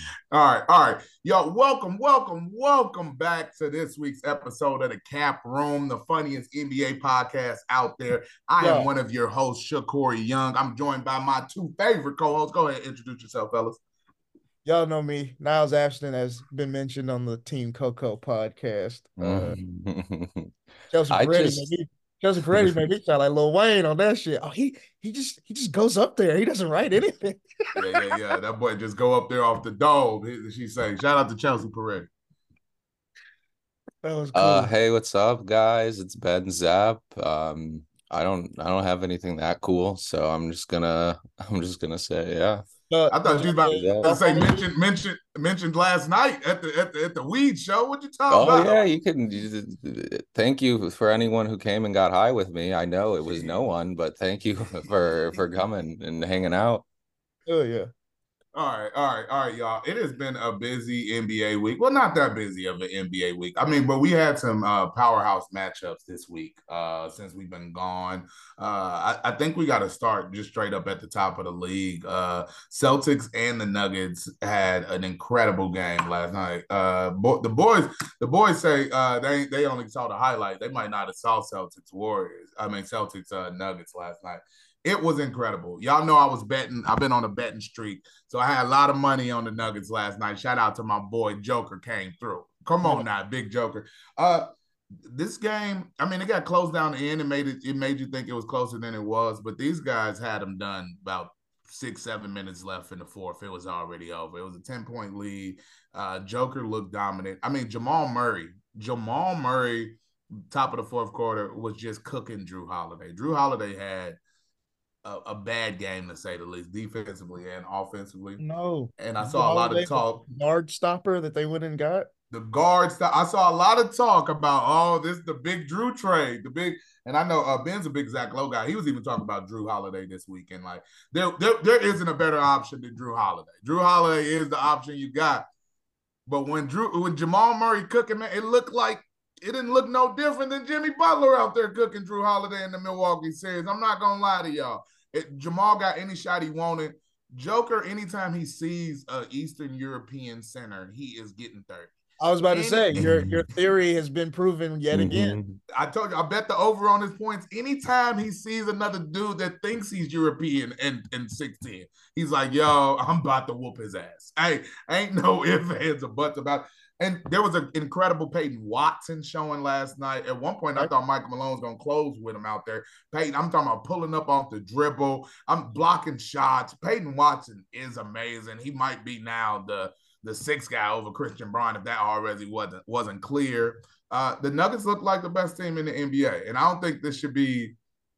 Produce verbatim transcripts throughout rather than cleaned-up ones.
All right, all right. Yo, welcome, welcome, welcome back to this week's episode of the Cap Room, the funniest N B A podcast out there. I am Yo, one of your hosts, Shakori Young. I'm joined by my two favorite co-hosts. Go ahead, introduce yourself, fellas. y'all know me. Niles Ashton has been mentioned on the Team Coco podcast. Uh, Mhm. Chelsea I Peretti made just me Chelsea Peretti made me sound like Lil Wayne on that shit. Oh, he he just he just goes up there. He doesn't write anything. Yeah, yeah, yeah. That boy just go up there off the dome. She say, shout out to Chelsea Peretti. That was uh cool. hey, what's up, guys? It's Ben Zapp. Um I don't I don't have anything that cool, so I'm just gonna I'm just gonna say yeah. But I but thought you y'all was about Do that. to y'all say follow me. mentioned mentioned mentioned last night at the at the at the weed show. What you talking Oh about? yeah, you can you, thank you for anyone who came and got high with me. I know it was no Shit. one, but thank you for for coming and hanging out. Oh yeah. All right, all right, all right, y'all. It has been a busy N B A week. Well, not that busy of an N B A week. I mean, but we had some uh, powerhouse matchups this week uh, since we've been gone. Uh, I, I think we got to start just straight up at the top of the league. Uh, Celtics and the Nuggets had an incredible game last night. Uh, bo- the boys, the boys say uh, they they only saw the highlight. They might not have saw Celtics Warriors. I mean Celtics uh, Nuggets last night. It was incredible. Y'all know I was betting. I've been on a betting streak. So I had a lot of money on the Nuggets last night. Shout out to my boy Joker came through. Come Yeah. on now, big Joker. Uh this game, I mean, it got closed down the end and made it it made you think it was closer than it was, but these guys had them done about six, seven minutes left in the fourth. It was already over. It was a ten-point lead. Uh Joker looked dominant. I mean, Jamal Murray, Jamal Murray, top of the fourth quarter, was just cooking Drew Holiday. Drew Holiday had a, a bad game to say the least, defensively and offensively. No. And I Drew saw a lot of Holiday, the talk. guard stopper that they went and got. The guards, I saw a lot of talk about, oh, this is the big Drew trade, the big, and I know uh, Ben's a big Zach Lowe guy. He was even talking about Drew Holiday this weekend. Like there, there, there isn't a better option than Drew Holiday. Drew Holiday is the option you got. But when Drew, when Jamal Murray cooking, man, it looked like it didn't look no different than Jimmy Butler out there cooking Drew Holiday in the Milwaukee series. I'm not gonna lie to y'all. It, Jamal got any shot he wanted. Joker, anytime he sees a Eastern European center, he is getting thirty. I was about to Any, say your your theory has been proven yet again. Mhm. I told you, I bet the over on his points. Anytime he sees another dude that thinks he's European and, and six ten, he's like, yo, I'm about to whoop his ass. Hey, ain't no ifs, ands, or buts about it. And there was an incredible Peyton Watson showing last night. At one point, I Right? thought Michael Malone was going to close with him out there. Peyton, I'm talking about pulling up off the dribble. I'm blocking shots. Peyton Watson is amazing. He might be now the the sixth guy over Christian Braun if that already wasn't wasn't clear. Uh, the Nuggets look like the best team in the N B A, and I don't think this should be.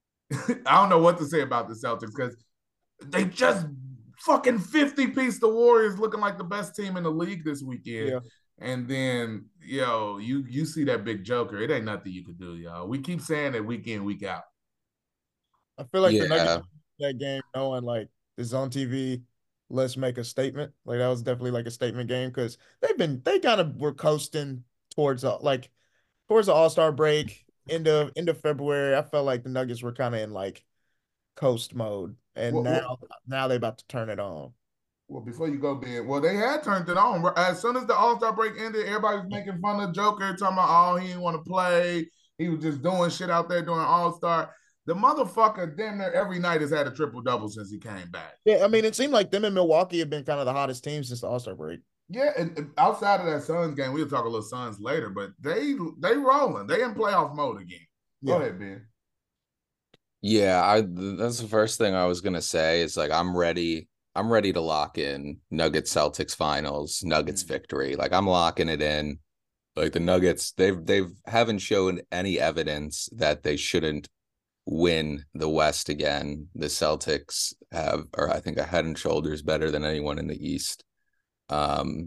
I don't know what to say about the Celtics because they just fucking fifty piece the Warriors looking like the best team in the league this weekend. Yeah. And then, yo, you you see that big Joker. It ain't nothing you could do, y'all. We keep saying it week in, week out. I feel like the Nuggets Yeah. went that game knowing like it's on T V. Let's make a statement. Like that was definitely like a statement game because they've been they kind of were coasting towards uh, like towards the All Star break end of end of February. I felt like the Nuggets were kind of in like coast mode, and What, what, now now they about to turn it on. Well, before you go, Ben, well, they had turned it on. As soon as the All Star break ended, everybody was making fun of Joker, talking about, oh, he didn't want to play. He was just doing shit out there during All Star. The motherfucker, damn near every night, has had a triple double since he came back. Yeah, I mean, it seemed like them and Milwaukee have been kind of the hottest team since the All Star break. Yeah, and and outside of that Suns game, we'll talk a little Suns later, but they they rolling. They in playoff mode again. Go Yeah, ahead, Ben. Yeah, I that's the first thing I was gonna say is like I'm ready. I'm ready to lock in Nuggets Celtics finals, Nuggets Mm. victory. Like I'm locking it in. Like the Nuggets, they've they've haven't shown any evidence that they shouldn't win the West again. The Celtics have are I think a head and shoulders better than anyone in the East. Um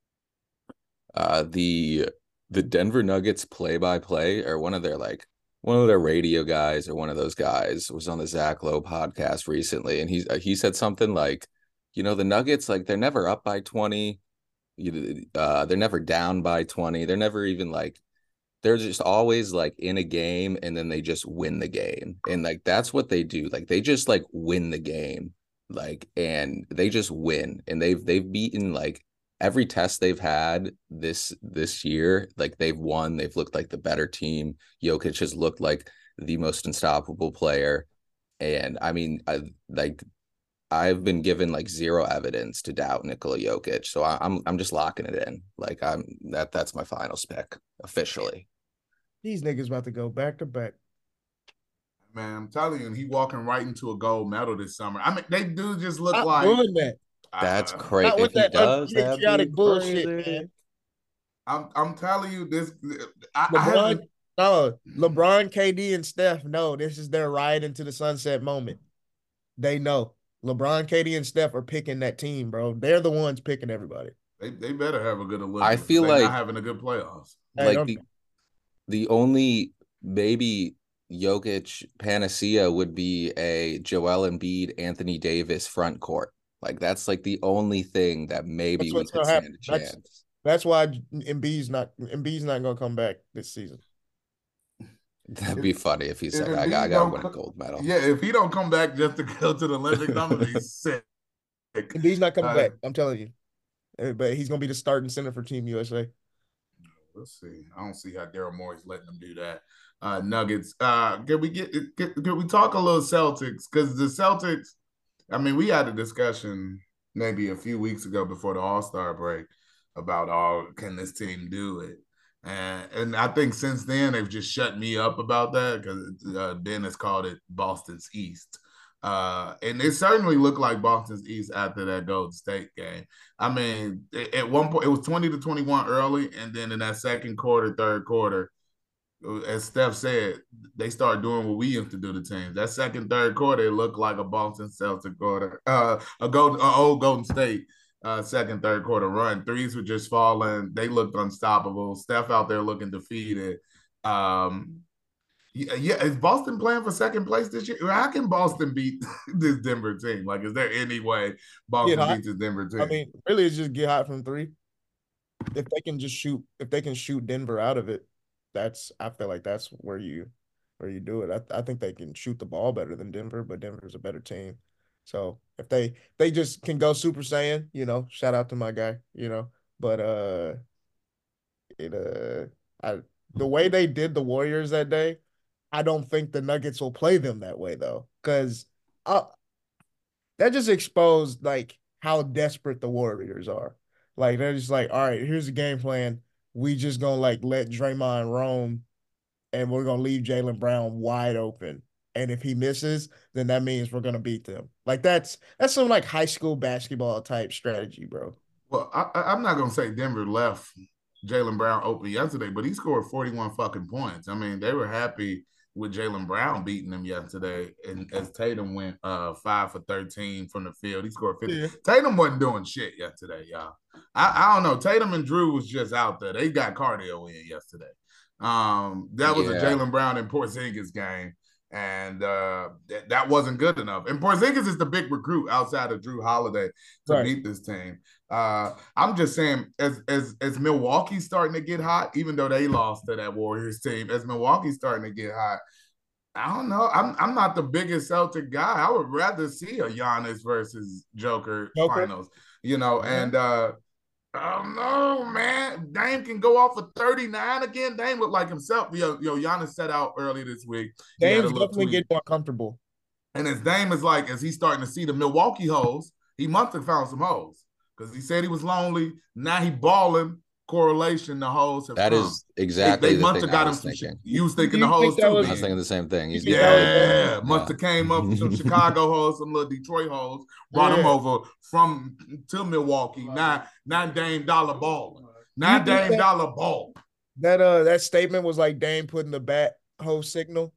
uh the the Denver Nuggets play by play or one of their like one of their radio guys or one of those guys was on the Zach Lowe podcast recently, and he he said something like, you know, the Nuggets like they're never up by twenty, you uh they're never down by twenty, they're never even like they're just always like in a game and then they just win the game. And like that's what they do. Like they just like win the game. Like and they just win. And they've they've beaten like every test they've had this this year, like they've won, they've looked like the better team. Jokic has looked like the most unstoppable player. And I mean, I like I've been given like zero evidence to doubt Nikola Jokic. So I, I'm I'm just locking it in. Like I'm that that's my finals pick officially. These niggas about to go back to back. Man, I'm telling you, he walking right into a gold medal this summer. I mean, they do just look Stop like doing that. That's uh, crazy. Not If with he that does, that'd be unpatriotic bullshit, crazy. man. I'm I'm telling you this. I, I LeBron, haven't. no, LeBron, K D, and Steph know this is their ride into the sunset moment. They know LeBron, K D, and Steph are picking that team, bro. They're the ones picking everybody. They, they better have a good Olympics. I feel They're like not having a good playoffs. Hey, like don't- the the only maybe Jokic panacea would be a Joel Embiid, Anthony Davis front court. Like that's like the only thing that maybe That's we what's could gonna stand happen. a That's- chance. That's why Embiid's not Embiid's not gonna come back this season. That'd be funny if he said, if "I got, I Embiid got to don't win a co- gold medal." Yeah, if he don't come back just to go to the Olympics, I'm gonna be sick. Embiid's not coming Uh, back. I'm telling you. Uh, But he's gonna be the starting center for Team U S A. We'll see. I don't see how Daryl Morey's letting them do that. Uh, Nuggets. Uh, can we get? Can, can we talk a little Celtics? Because the Celtics. I mean, we had a discussion maybe a few weeks ago before the All Star break about all can this team do it, and and I think since then they've just shut me up about that because uh, Ben has called it Boston's East. Uh, and it certainly looked like Boston's East after that Golden State game. I mean, at one point it was twenty to twenty-one early, and then in that second quarter, third quarter, as Steph said, they start doing what we used to do to teams. That second, third quarter, it looked like a Boston Celtic quarter, uh, a golden, a old Golden State uh, second, third quarter run. Threes were just falling. They looked unstoppable. Steph out there looking defeated. Um, yeah, yeah, is Boston playing for second place this year? How can Boston beat this Denver team? Like, is there any way Boston beats this Denver team? I mean, really, it's just get hot from three. If they can just shoot, if they can shoot Denver out of it, that's I feel like that's where you where you do it. I I think they can shoot the ball better than Denver, but Denver's a better team. So if they they just can go Super Saiyan, you know, shout out to my guy, you know. But uh, it uh, I the way they did the Warriors that day, I don't think the Nuggets will play them that way though, because uh, that just exposed like how desperate the Warriors are. Like they're just like, all right, here's the game plan. We just gonna like let Draymond roam, and we're gonna leave Jaylen Brown wide open. And if he misses, then that means we're gonna beat them. Like that's that's some like high school basketball type strategy, bro. Well, I, I'm not gonna say Denver left Jaylen Brown open yesterday, but he scored forty-one fucking points. I mean, they were happy with Jaylen Brown beating them yesterday, and as Tatum went uh five for thirteen from the field, he scored fifty. Yeah. Tatum wasn't doing shit yesterday, y'all. I, I don't know. Tatum and Drew was just out there. They got cardio in yesterday. Um, that was yeah. a Jaylen Brown and Porzingis game, and uh, th- that wasn't good enough. And Porzingis is the big recruit outside of Drew Holiday to right. beat this team. Uh, I'm just saying, as as as Milwaukee's starting to get hot, even though they lost to that Warriors team, as Milwaukee's starting to get hot, I don't know. I'm I'm not the biggest Celtic guy. I would rather see a Giannis versus Joker, Joker. finals, you know. Mm-hmm. And uh, I don't know, man. Dame can go off for thirty-nine again. Dame looked like himself. Yo, yo, Giannis set out early this week. Dame's definitely getting more comfortable. And as Dame is like, as he's starting to see the Milwaukee hoes, he must have found some hoes. Because he said he was lonely. Now he balling. Correlation, the hoes have That come. is exactly They, they the must thing have got I him was some thinking. shit. You was thinking You the hoes think that too. was- I was thinking the same thing. He's Yeah, must have came up with some Chicago hoes, some little Detroit hoes, brought Yeah. him over from to Milwaukee. Now, now Dame Dollar balling. Now You think Dame that- Dollar ball. That uh that statement was like Dame putting the bat hoe signal.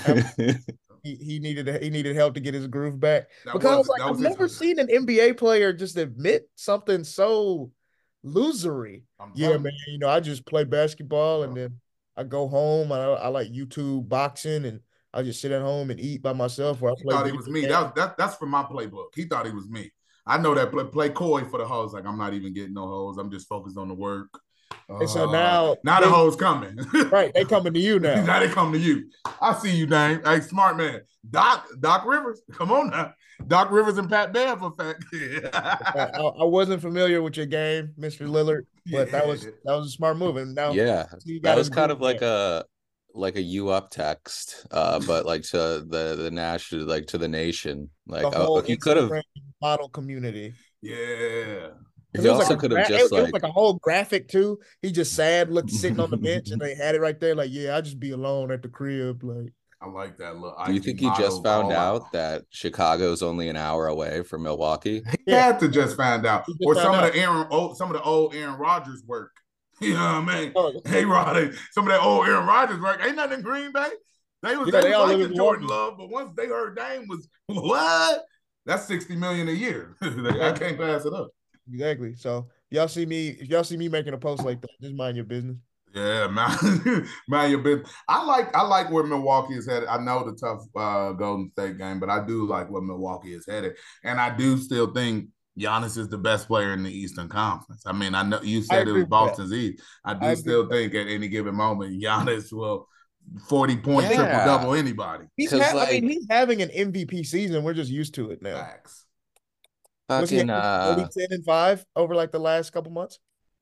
He he needed he needed help to get his groove back. That because was- like that I've was his- never seen an N B A player just admit something so losery. I'm Yeah, telling man. you. You know, I just play basketball and Yeah. then I go home. I I like YouTube boxing and I just sit at home and eat by myself. Or I He play. thought he video was me. games. That, was, that that's for my playbook. He thought he was me. I know that play, play coy for the hoes. Like I'm not even getting no hoes. I'm just focused on the work. And so Uh, now, now the they, hoes coming. right, they coming to you now. Now they come to you. I see you, Dame. Hey, smart man. Doc, Doc Rivers. Come on now. Doc Rivers and Pat Bev effect. I, I wasn't familiar with your game, Mister Lillard, but Yeah. that was that was a smart move. And now Yeah, he that got was his kind groove of like back. a like a you up text, uh, but like to the the national, like to the nation. The Like uh, whole he could have. Instagram model community. Yeah. Because He it was like also a could have gra- just it, it was like like a whole graphic too. He just sad, looked sitting on the bench, and they had it right there. Like, yeah, I just be alone at the crib. Like, I like that look. Do you I G think he just model found call out. out that Chicago's only an hour away from Milwaukee? He yeah, had to just find out. he just Or found some of out. the Aaron old, some of the old Aaron Rodgers work. You know what I mean? Oh, Hey Rod, some of that old Aaron Rodgers work. Ain't nothing in Green Bay. They was yeah, they they was all live liking in Jordan Milwaukee. Love, but once they heard Dame was what? That's sixty million a year. I can't pass it up. Exactly. So y'all see me, if y'all see me making a post like that, just mind your business. Yeah, man, man, your business. I like I like where Milwaukee is headed. I know the tough uh, Golden State game, but I do like where Milwaukee is headed, and I do still think Giannis is the best player in the Eastern Conference. I mean, I know you I said it agree was with that. Boston's East. I I do agree still with that. think at any given moment Giannis will forty point triple Yeah, double anybody. He's because ha- I mean, like he's having an M V P season. We're just used to it now. Facts. Was he fucking only uh, ten and five over like the last couple months?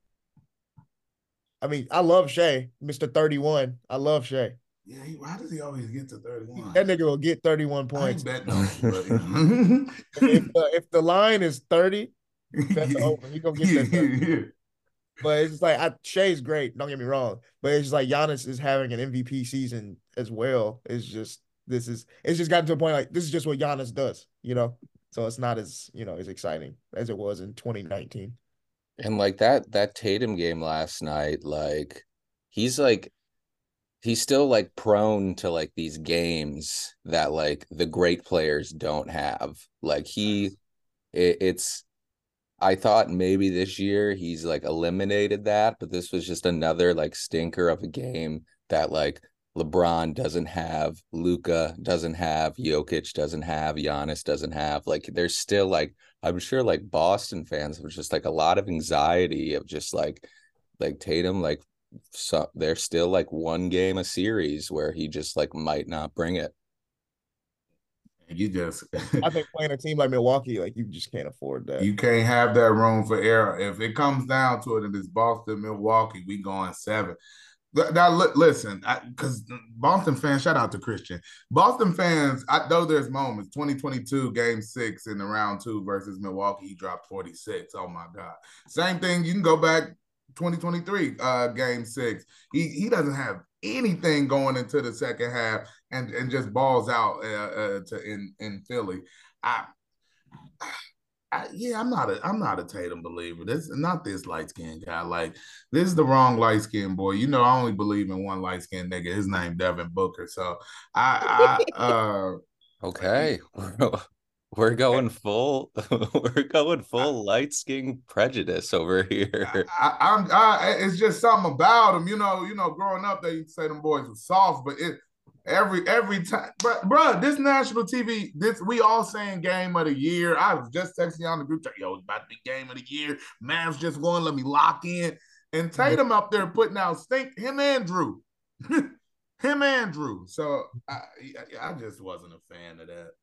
I mean, I love Shea, Mister thirty-one. I love Shea. Yeah, he, why does he always get to thirty-one? That nigga will get thirty-one I ain't points. betting on you, but If the, if the line is thirty, that's over. He gonna get that thirty. But it's just like I, Shea's great. Don't get me wrong, but it's just like Giannis is having an M V P season as well. It's just this is it's just gotten to a point like this is just what Giannis does, you know. So it's not as you know as exciting as it was in twenty nineteen. and like that that Tatum game last night, like he's like he's still like prone to like these games that like the great players don't have. Like he, it, it's. I thought maybe this year he's like eliminated that, but this was just another like stinker of a game that like LeBron doesn't have, Luka doesn't have, Jokic doesn't have, Giannis doesn't have. Like there's still like I'm sure like Boston fans have just like a lot of anxiety of just like like Tatum like so they're still like one game a series where he just like might not bring it. you just I think playing a team like Milwaukee, like you just can't afford that. you can't have that room for error. If it comes down to it, and it's Boston, Milwaukee, we going seven. Now, listen, because Boston fans, shout out to Christian. Boston fans, I know there's moments. twenty twenty-two, game six in the round two versus Milwaukee, he dropped forty-six. Oh, my God. Same thing, you can go back twenty twenty-three, uh, game six. He he doesn't have anything going into the second half and, and just balls out uh, uh, to in, in Philly. I I, yeah, I'm not a I'm not a Tatum believer. This not this light skinned guy. Like this is the wrong light skinned boy. You know, I only believe in one light skinned nigga. His name Devin Booker. So I I uh Okay. We're going full we're going full light skin prejudice over here. I, I'm I, it's just something about him. You know, you know, growing up they used to say them boys were soft, but it Every every time, bro, bro, this national T V, this we all saying game of the year. I was just texting on the group chat, yo, it's about to be game of the year. Mavs just won, let me lock in. And Tatum up there putting out stink, him and Drew. him and Drew. So I, I just wasn't a fan of that.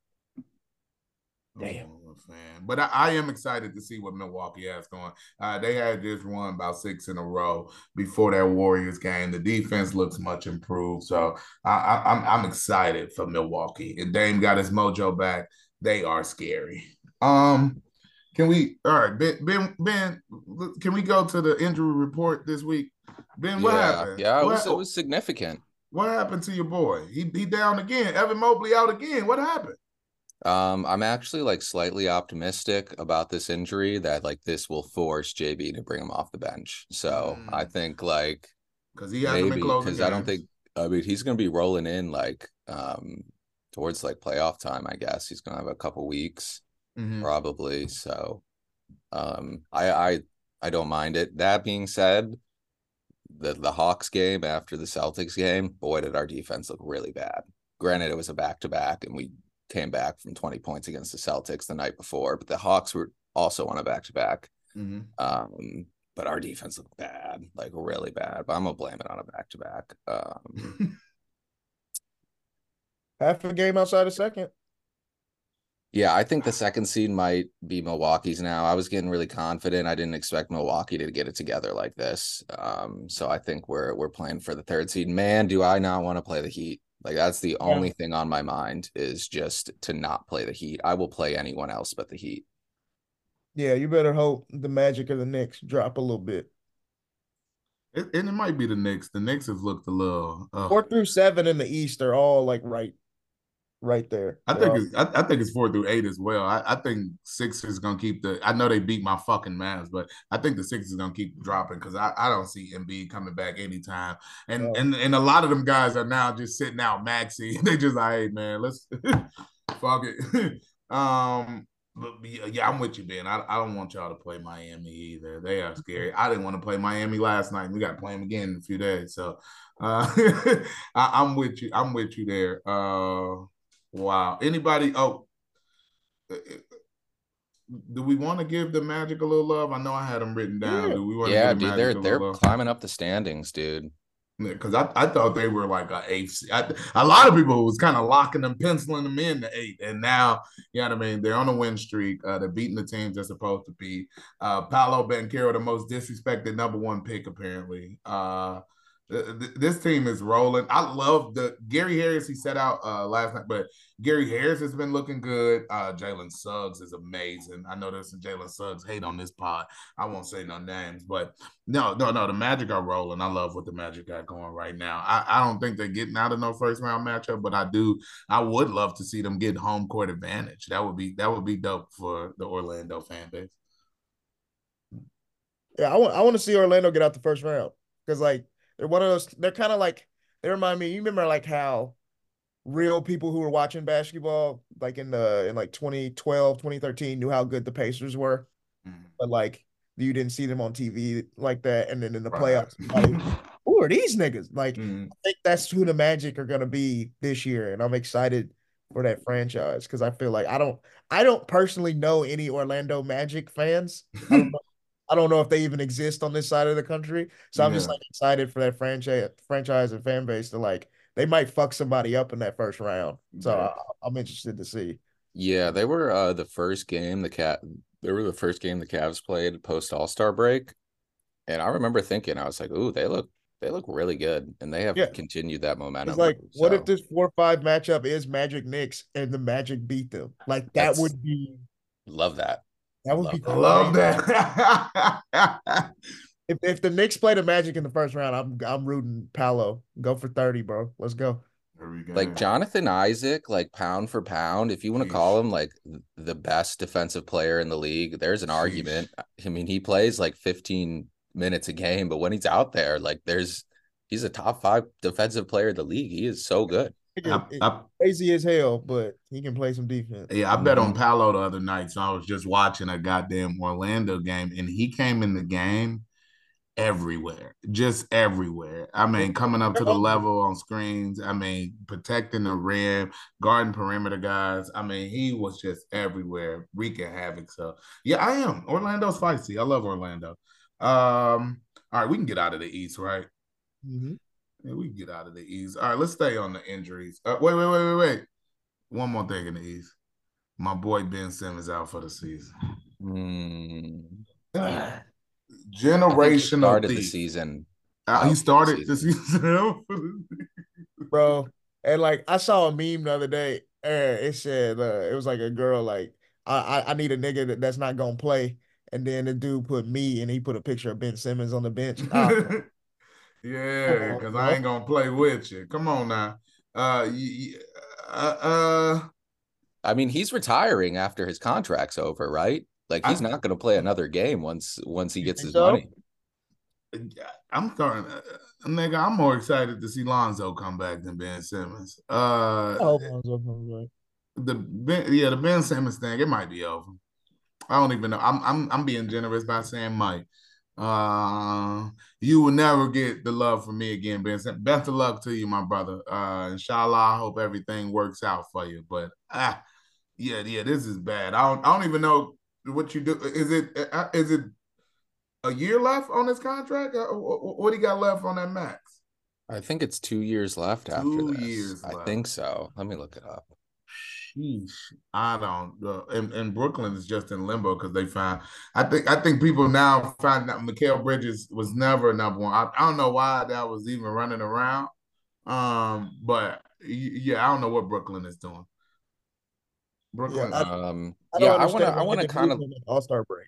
Damn. I'm a fan. But I, I am excited to see what Milwaukee has going. Uh, they had just won about six in a row before that Warriors game. The defense looks much improved. So I, I, I'm, I'm excited for Milwaukee. And Dame got his mojo back. They are scary. Um, can we, all right, Ben, Ben, Ben, can we go to the injury report this week? Ben, what yeah, happened? Yeah, it what, was, it was significant. What happened to your boy? He, he down again. Evan Mobley out again. What happened? Um, I'm actually like slightly optimistic about this injury that like this will force J B to bring him off the bench. So mm. I think like because he hasn't been closing because I don't think I mean he's gonna be rolling in like um towards like playoff time. I guess he's gonna have a couple weeks mm-hmm. probably. So um I I I don't mind it. That being said, the the Hawks game after the Celtics game, boy, did our defense look really bad. Granted, it was a back to back, and we came back from twenty points against the Celtics the night before, but the Hawks were also on a back-to-back. Mm-hmm. Um, but our defense looked bad, like really bad. But I'm gonna blame it on a back to back. Um Half a game outside of second. Yeah, I think the second seed might be Milwaukee's now. I was getting really confident. I didn't expect Milwaukee to get it together like this. Um, so I think we're we're playing for the third seed. Man, do I not want to play the Heat? Like that's the Yeah. only thing on my mind is just to not play the Heat. I will play anyone else but the Heat. Yeah, you better hope the Magic or the Knicks drop a little bit. It, and it might be the Knicks. The Knicks have looked a little. Uh, Four through seven in the East are all like right, right there. I They're think all, it's. I, I think it's four through eight as well. I, I think Sixers gonna keep the. I know they beat my fucking Mavs, but I think the Sixers gonna keep dropping because I, I don't see Embiid coming back anytime. And uh, and and a lot of them guys are now just sitting out Maxi. They just like, hey man, let's fuck it. um, but yeah, I'm with you, Ben. I, I don't want y'all to play Miami either. They are scary. I didn't want to play Miami last night. We got to play them again in a few days. So uh, I, I'm with you. I'm with you there. Uh, wow. Anybody? Oh, do we want to give the Magic a little love? I know I had them written down. yeah. Do we want to Yeah, give the dude, Magic they're a they're little love? climbing up the standings, dude. Because I, I thought they were like a eighth. I, a lot of people was kind of locking them, penciling them in the eight, and now you know what I mean. They're on a win streak. Uh, they're beating the teams they're supposed to beat. Uh, Paolo Banchero, the most disrespected number one pick, apparently. Uh, this team is rolling. I love the Gary Harris he set out uh, last night, but Gary Harris has been looking good. Uh, Jalen Suggs is amazing. I know there's some Jalen Suggs hate on this pod. I won't say no names, but no, no, no. The Magic are rolling. I love what the Magic got going right now. I, I don't think they're getting out of no first round matchup, but I do. I would love to see them get home court advantage. That would be that would be dope for the Orlando fan base. Yeah, I want I want to see Orlando get out the first round because like they're one of those. They're kind of like they remind me. You remember like how real people who were watching basketball like in the in like twenty twelve, twenty thirteen knew how good the Pacers were, Mm-hmm. but like you didn't see them on T V like that. And then in the Right. playoffs, like, who are these niggas? Like Mm-hmm. I think that's who the Magic are gonna be this year, and I'm excited for that franchise because I feel like I don't I don't personally know any Orlando Magic fans. I don't know. I don't know if they even exist on this side of the country. So I'm just Yeah. like excited for that franchise franchise and fan base to like they might fuck somebody up in that first round. So Yeah. I, I'm interested to see. Yeah, they were uh the first game the cat they were the first game the Cavs played post All-Star break. And I remember thinking, I was like, ooh, they look they look really good. And they have Yeah. continued that momentum. It's like, what if So this four five matchup is Magic Knicks and the Magic beat them? Like that that's would be love that. that would Love be that. I crazy. love that. If if the Knicks play the Magic in the first round, I'm I'm rooting Paolo. Go for thirty, bro. Let's go. There we go. Like Jonathan Isaac, like pound for pound, if you want to call him like the best defensive player in the league, there's an Sheesh. argument. I mean, he plays like fifteen minutes a game, but when he's out there, like there's he's a top five defensive player in the league. He is so good. I, I, Crazy as hell, but he can play some defense. yeah, I bet on Paolo the other night. So I was just watching a goddamn Orlando game, and he came in the game everywhere, just everywhere. I mean, coming up to the level on screens. I mean, protecting the rim, guarding perimeter guys. I mean, he was just everywhere, wreaking havoc. So yeah, I am. Orlando's feisty. I love Orlando. Um, all right, we can get out of the East, right? Mm-hmm. Yeah, we can get out of the East. All right, let's stay on the injuries. Uh, wait, wait, wait, wait, wait. One more thing in the East. My boy Ben Simmons out for the season. Mm. Generational started thief. the season. Uh, he started the season. Bro, and like I saw a meme the other day, and it said uh, it was like a girl like I, I I need a nigga that, that's not gonna play, and then the dude put me, and he put a picture of Ben Simmons on the bench. Ah, yeah, because I ain't gonna play with you. Come on now. Uh, uh, uh, I mean, he's retiring after his contract's over, right? Like he's I, not going to play another game once once he gets his so? money. I'm starting, uh, nigga. I'm more excited to see Lonzo come back than Ben Simmons. Uh, I hope Lonzo comes back. The Ben, yeah, the Ben Simmons thing, it might be over. I don't even know. I'm I'm I'm being generous by saying Mike. Uh, you will never get the love from me again, Ben. Best of luck to you, my brother. Uh, inshallah, I hope everything works out for you. But ah, yeah, yeah, this is bad. I don't, I don't even know what you do. Is it, is it a year left on his contract? Uh, What he got left on that max? I think it's two years left after Two this. years I left. think so. Let me look it up. Sheesh. I don't. Uh, and, and Brooklyn is just in limbo because they found. I think. I think people now find that Mikal Bridges was never number one. I, I don't know why that was even running around. Um, but yeah, I don't know what Brooklyn is doing. Brooklyn. Yeah, I, Um, I don't yeah, I want to. understand I why want to they kind of. moved him in All-Star break.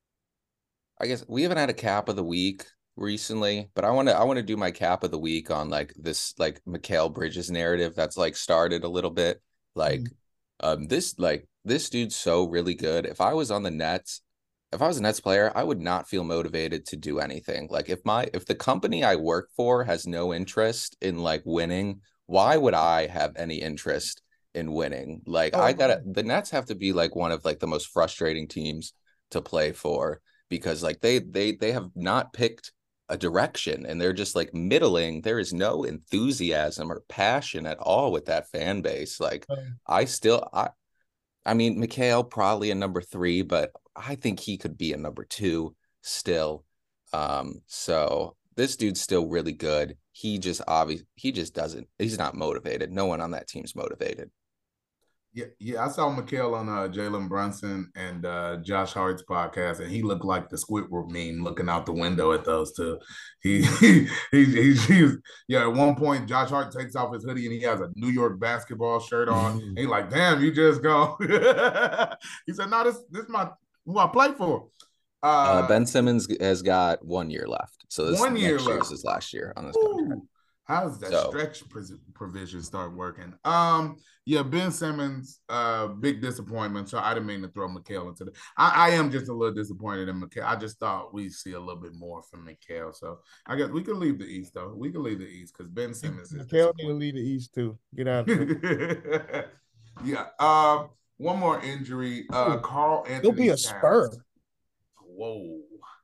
I guess we haven't had a cap of the week recently, but I want to. I want to do my cap of the week on like this, like Mikal Bridges narrative that's like started a little bit. Like, Mm. um, this like this dude's so really good. If I was on the Nets, if I was a Nets player, I would not feel motivated to do anything. Like if my if the company I work for has no interest in like winning, why would I have any interest in winning? Like Oh, I gotta the Nets have to be like one of like the most frustrating teams to play for because like they they they have not picked a direction and they're just like middling. There is no enthusiasm or passion at all with that fan base. Like um, I still I I mean, Mikal probably a number three, but I think he could be a number two still. Um, so this dude's still really good. He just obviously he just doesn't. He's not motivated. No one on that team's motivated. Yeah, yeah. I saw Mikal on uh, Jalen Brunson and uh, Josh Hart's podcast, and he looked like the Squidward meme looking out the window at those two. He, he, he, he, he's, yeah. At one point, Josh Hart takes off his hoodie and he has a New York basketball shirt on. And he's like, "Damn, you just go." He said, "No, this, this is my who I play for." Uh, Uh, Ben Simmons has got one year left, so this one year next year is left. his last year on this Ooh. contract. How does that So, stretch provision start working? Um, yeah, Ben Simmons, uh, big disappointment. So I didn't mean to throw Mikal into the. I, I am just a little disappointed in Mikal. I just thought we'd see a little bit more from Mikal. So I guess we could leave the East though. We could leave the East because Ben Simmons is Mikal need to lead the East too. Get out of it. Yeah. Um, one more injury. Uh, Carl Anthony. He'll be a Spur. Whoa.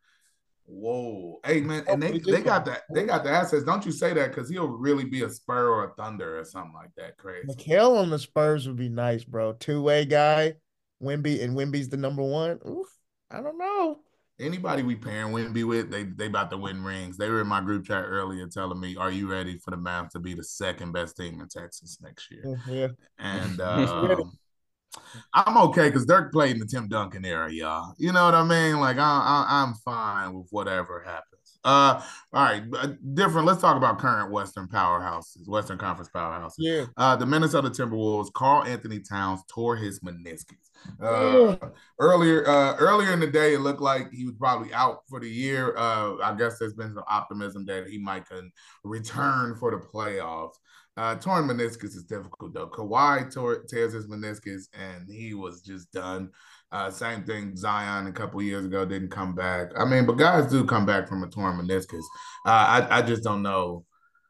Whoa, hey man, Oh, and they he they just got got that they got the assets. Don't you say that because he'll really be a Spur or a Thunder or something like that. Crazy. Mikal on the Spurs would be nice, bro. Two way guy, Wimby, and Wimby's the number one. Oof, I don't know. Anybody we pairing Wimby with, they they about to win rings. They were in my group chat earlier telling me, "Are you ready for the Mavs to be the second best team in Texas next year?" Yeah, and uh, I'm okay because Dirk played in the Tim Duncan era, y'all. You know what I mean? Like I, I, I'm fine with whatever happens. Uh, all right, different. Let's talk about current Western powerhouses, Western Conference powerhouses. Yeah. Uh, the Minnesota Timberwolves. Karl Anthony Towns tore his meniscus. Uh, yeah. Earlier, uh, earlier in the day, it looked like he was probably out for the year. Uh, I guess there's been some optimism that he might can return for the playoffs. Uh, torn meniscus is difficult though. Kawhi tore, tears his meniscus and he was just done. Uh, same thing, Zion a couple years ago didn't come back. I mean, but guys do come back from a torn meniscus. Uh, I, I just don't know.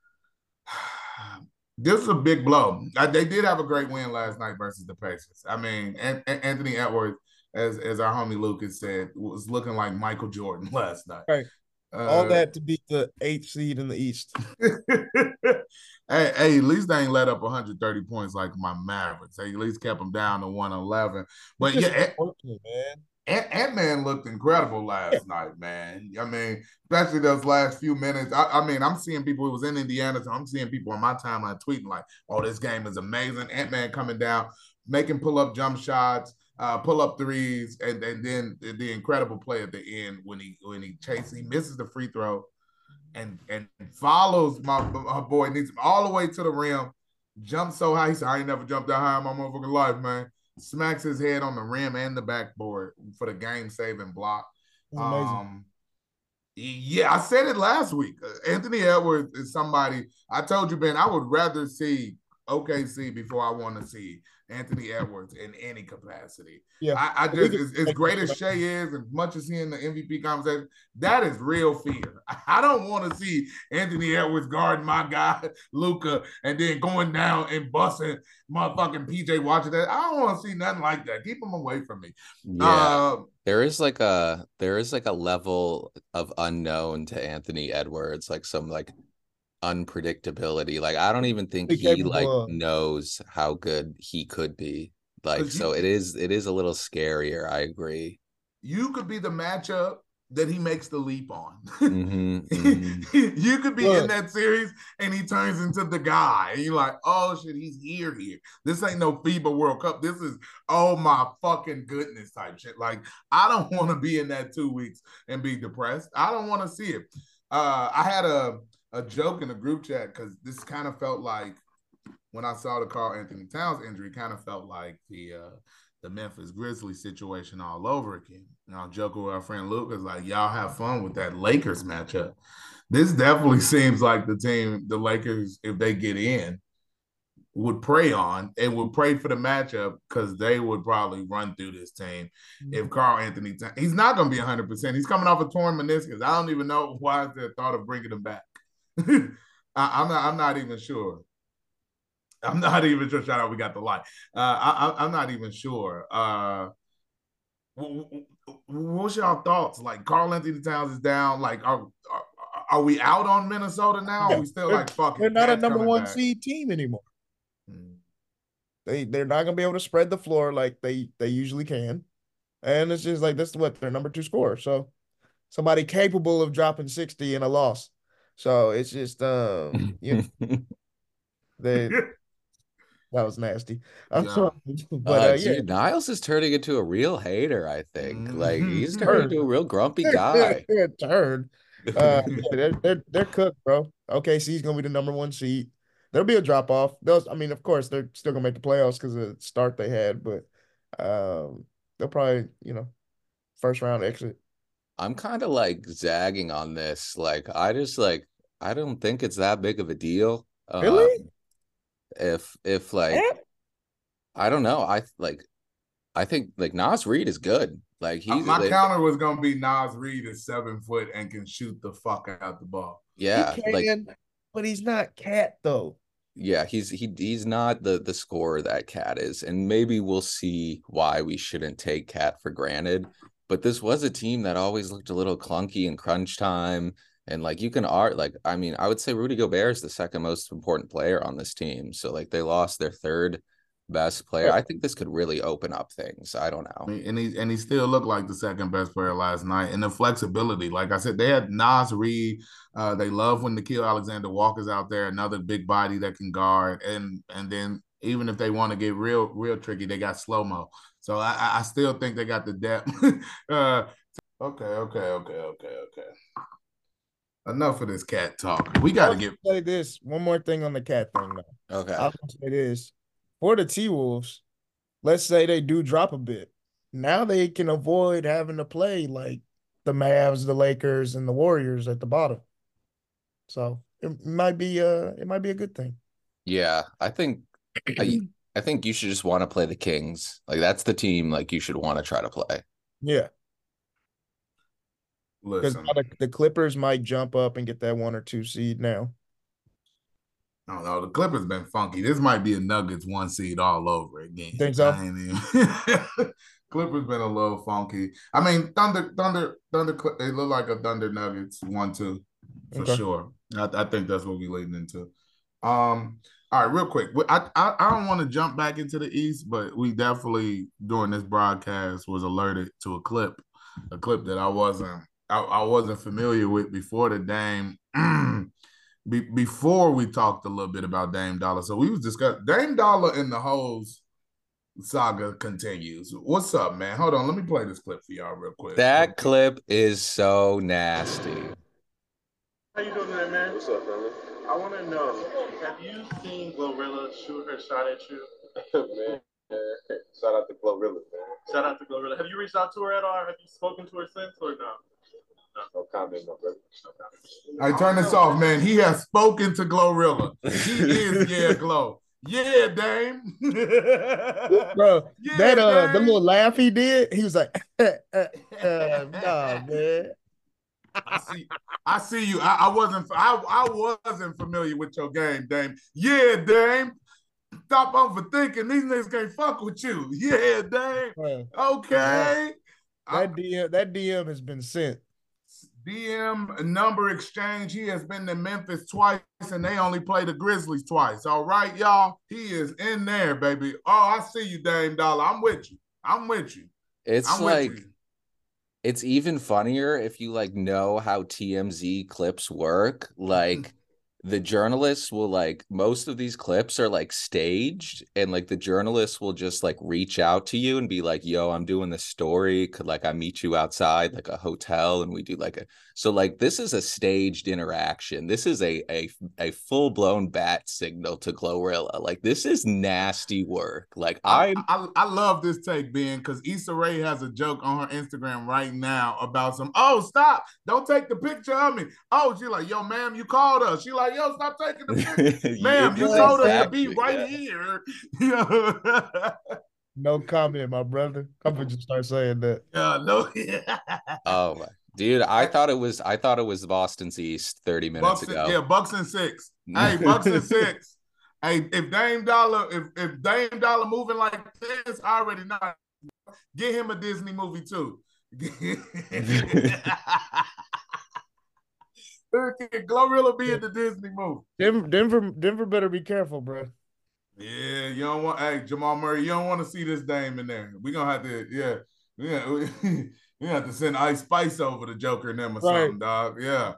This is a big blow. Uh, they did have a great win last night versus the Pacers. I mean, An- Anthony Edwards, as as our homie Lucas said, was looking like Michael Jordan last night. Right. Uh, All that to beat the eighth seed in the East. hey, hey, at least they ain't let up one hundred thirty points like my Mavericks. They at least kept them down to one eleven. But yeah, working, man. Ant-Man looked incredible last yeah. night, man. I mean, especially those last few minutes. I, I mean, I'm seeing people, it was in Indiana, so I'm seeing people on my timeline tweeting like, oh, this game is amazing. Ant-Man coming down, making pull-up jump shots, uh, pull-up threes, and, and then the, the incredible play at the end when he when he chases, he misses the free throw and, and follows my, my boy, needs him all the way to the rim, jumps so high. He said, I ain't never jumped that high in my motherfucking life, man. Smacks his head on the rim and the backboard for the game-saving block. Um, yeah, I said it last week. Anthony Edwards is somebody, I told you, Ben, I would rather see O K C before I want to see Anthony Edwards in any capacity. Yeah, I, I just as, as great as Shea is, as much as he in the M V P conversation, that is real fear. I don't want to see Anthony Edwards guarding my guy Luka and then going down and busting motherfucking P J Washington. I don't want to see nothing like that. Keep him away from me. Yeah. Uh, there is like a there is like a level of unknown to Anthony Edwards, like some like unpredictability. Like I don't even think he like knows how good he could be. Like so, it is it is a little scarier. I agree. You could be the matchup that he makes the leap on. Mm-hmm, mm-hmm. You could be Look. in that series and he turns into the guy. And you're like, oh shit, he's here here. This ain't no FIBA World Cup. This is, oh my fucking goodness type shit. Like, I don't want to be in that two weeks and be depressed. I don't want to see it. Uh, I had a, a joke in the group chat because this kind of felt like when I saw the Karl-Anthony Towns injury, kind of felt like the uh, the Memphis Grizzlies situation all over again. You know, joking with our friend Lucas, like, y'all have fun with that Lakers matchup. This definitely seems like the team, the Lakers, if they get in, would prey on and would pray for the matchup because they would probably run through this team. If Karl-Anthony, he's not going to be one hundred percent. He's coming off a torn meniscus. I don't even know why is there thought of bringing him back. I, I'm not. I'm not even sure. I'm not even sure. Shout out, we got the light. Uh, I, I'm not even sure. Uh, what's y'all thoughts? Like, Karl-Anthony Towns is down. Like, are, are are we out on Minnesota now? Yeah, are we still like fucking? They're not a number one back? seed team anymore. Hmm. They they're not gonna be able to spread the floor like they they usually can, and it's just like that's what their number two scorer. So somebody capable of dropping sixty in a loss. So it's just um you know, they. That was nasty. I'm yeah. sorry. But uh, uh, dude, yeah. Niles is turning into a real hater, I think. Like, he's turning into a real grumpy guy. Turn. Uh, yeah, they're, they're, they're cooked, bro. O K C's going to be the number one seed. There'll be a drop-off. They'll, I mean, of course, they're still going to make the playoffs because of the start they had, but um, they'll probably, you know, first-round exit. I'm kind of, like, zagging on this. Like, I just, like, I don't think it's that big of a deal. Really? Um, If if like yeah. I don't know, I like I think like Naz Reid is good. Like he's my like, counter was gonna be Naz Reid is seven foot and can shoot the fuck out the ball. Yeah, he can, like, but he's not Cat though. Yeah, he's he he's not the the scorer that Cat is, and maybe we'll see why we shouldn't take Cat for granted. But this was a team that always looked a little clunky in crunch time. And like you can art like I mean I would say Rudy Gobert is the second most important player on this team. So like they lost their third best player. I think this could really open up things. I don't know. And he and he still looked like the second best player last night. And the flexibility, like I said, they had Naz Reid. Uh, they love when Nickeil Alexander-Walker's out there, another big body that can guard. And and then even if they want to get real real tricky, they got slow-mo. So I, I still think they got the depth. uh, okay, okay, okay, okay, okay. Enough of this Cat talk. We got to get say this one more thing on the Cat thing though. Okay, I'll say this for the T-Wolves. Let's say they do drop a bit. Now they can avoid having to play like the Mavs, the Lakers, and the Warriors at the bottom. So it might be uh it might be a good thing. Yeah, I think I, I think you should just want to play the Kings. Like that's the team like you should want to try to play. Yeah. Because the, the Clippers might jump up and get that one or two seed now. I don't know. The Clippers been funky. This might be a Nuggets one seed all over again. Think so? Even... Clippers been a little funky. I mean, Thunder, Thunder, Thunder. They look like a Thunder Nuggets one two for okay. sure. I, I think that's what we're leading into. Um. All right, real quick. I I, I don't want to jump back into the East, but we definitely during this broadcast was alerted to a clip, a clip that I wasn't. I, I wasn't familiar with before the Dame. Be, before we talked a little bit about Dame Dollar, so we was discussing Dame Dollar and the Hoes saga continues. What's up, man? Hold on, let me play this clip for y'all real quick. That real clip is so nasty. How you doing today, man? What's up, brother? I want to know, have you seen Glorilla shoot her shot at you? Man, shout out to Glorilla, man. Shout out to Glorilla. Have you reached out to her at all? Have you spoken to her since or no? No comment, my brother. No comment. I turn this off, man. He has spoken to Glorilla. He is, yeah, Glow. Yeah, Dame. Bro, yeah, that uh, Dame. The little laugh he did, he was like, uh, uh, nah, man. I see, I see you. I, I wasn't, I, I wasn't familiar with your game, Dame. Yeah, Dame. Stop overthinking. These niggas can't fuck with you. Yeah, Dame. Bro, okay. That D M, that D M has been sent. D M number exchange. He has been to Memphis twice, and they only play the Grizzlies twice. All right, y'all. He is in there, baby. Oh, I see you, Dame Dollar. I'm with you. I'm with you. It's I'm like, with you. It's even funnier if you like know how T M Z clips work. Like the journalists will like most of these clips are like staged, and like the journalists will just like reach out to you and be like, yo, I'm doing this story. Could like I meet you outside like a hotel and we do like a so like this is a staged interaction. This is a a, a full-blown bat signal to Glorilla. Like this is nasty work. Like I, I'm I I love this take, Ben, because Issa Rae has a joke on her Instagram right now about some, oh, stop, don't take the picture of me. Oh, she like, yo, ma'am, you called us. She like, yo, stop taking the picture. Ma'am, you told us to be right yeah. here. No comment, my brother. I'm gonna just start saying that. Yeah, no. Oh my dude, I thought it was I thought it was Boston's East thirty minutes Bucks, ago. Yeah, Bucks and six. Hey, Bucks and six. Hey, if Dame Dollar, if if Dame Dollar moving like this, I already know. Get him a Disney movie too. Glorilla be in the Disney movie. Denver, Denver, Denver better be careful, bro. Yeah, you don't want. Hey, Jamal Murray, you don't want to see this Dame in there. We gonna have to. Yeah, yeah. We, we have to send Ice Spice over the Joker and them or right. something, dog. Yeah,